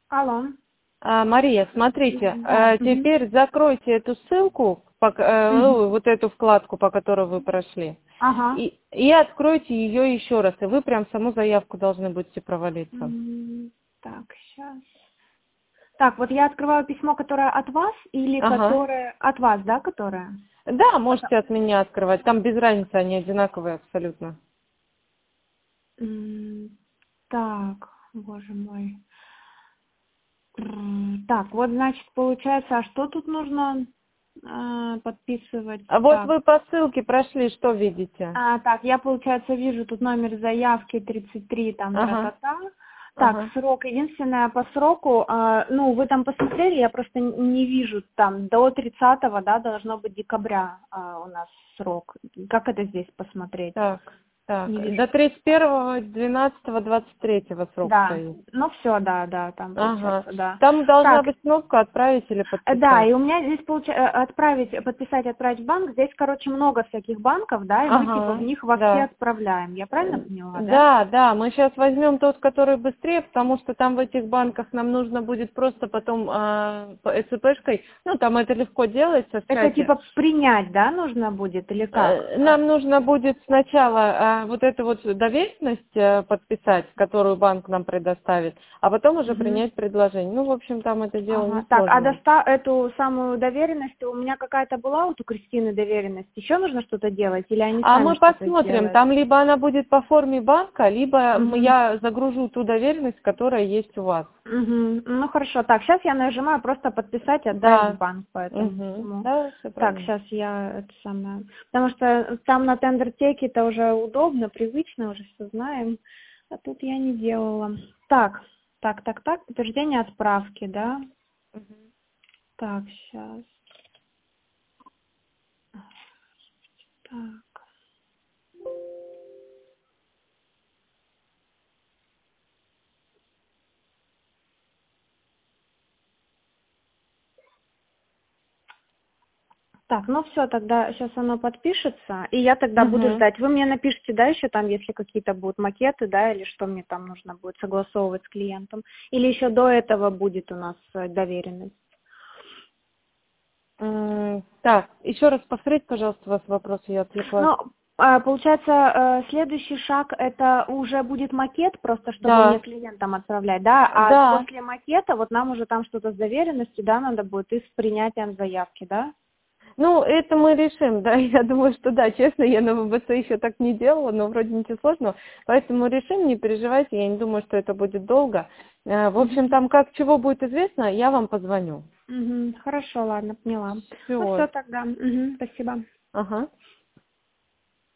Алло. Мария, смотрите, Да. теперь закройте эту ссылку, Мгм. вот эту вкладку, по которой вы прошли, Ага. и откройте ее еще раз, и вы прям саму заявку должны будете провалиться. Так, сейчас. Так, вот я открываю письмо, которое от вас или Ага. которое от вас, да, которое? Да, можете от меня открывать, там без разницы, они одинаковые абсолютно. Так, боже мой. Так, вот значит получается, а что тут нужно подписывать? А вот Так. вы по ссылке прошли, что видите? Так, я, получается, вижу тут номер заявки 33, там, Ага, тра-та-та. Так, ага. срок, единственное, по сроку, ну, вы там посмотрели, я просто не вижу, там, до 30-го, да, должно быть декабря у нас срок. Как это здесь посмотреть? Так, Не вижу. до 31.12.23 срок Да, стоит. ну все, да, там Ага. получается, да. Там должна Так, быть кнопка «Отправить» или да, «Подписать». и у меня здесь отправить, подписать, отправить в банк, здесь, короче, много всяких банков, да, и мы типа в Ага, них во все да. отправляем. Я правильно поняла, да? Да, мы сейчас возьмем тот, который быстрее, потому что там в этих банках нам нужно будет просто потом по СЦПшкой, ну там это легко делается в Это чате. типа принять, да, нужно будет или как? Нам нужно будет сначала вот эту вот доверенность подписать, которую банк нам предоставит, а потом уже Мгм. принять предложение. Ну, в общем, там это дело Ага. Так, несложное. эту самую доверенность у меня какая-то была, вот у Кристины доверенность. Еще нужно что-то делать или они А сами мы что-то посмотрим, сделают? там либо она будет по форме банка, либо Угу. я загружу ту доверенность, которая есть у вас. Угу. Ну хорошо. Так, сейчас я нажимаю просто подписать и отправить в Да, банк по этому всему. да, все Так, правильно. сейчас я это самое. Потому что там на тендертеке это уже удобно, привычно, уже все знаем. А тут я не делала. Так, так. Подтверждение отправки, да? Так, сейчас. Так. Так, ну все, тогда сейчас оно подпишется, и я тогда буду Мгм. ждать. Вы мне напишите, да, еще там, если какие-то будут макеты, да, или что мне там нужно будет согласовывать с клиентом. Или еще до этого будет у нас доверенность. Так, еще раз повторите, пожалуйста, у вас вопрос, я отвлеклась. Ну, получается, следующий шаг это уже будет макет, просто чтобы мне Да, клиентам отправлять, да, а да. после макета вот нам уже там что-то с доверенностью, да, надо будет и с принятием заявки, да? Ну, это мы решим, да, я думаю, что да, честно, я на ВБЦ еще так не делала, но вроде ничего сложного, поэтому решим, не переживайте, я не думаю, что это будет долго. В общем, там как чего будет известно, я вам позвоню. Хорошо, ладно, поняла. Ну Все. все тогда. Спасибо. Ага.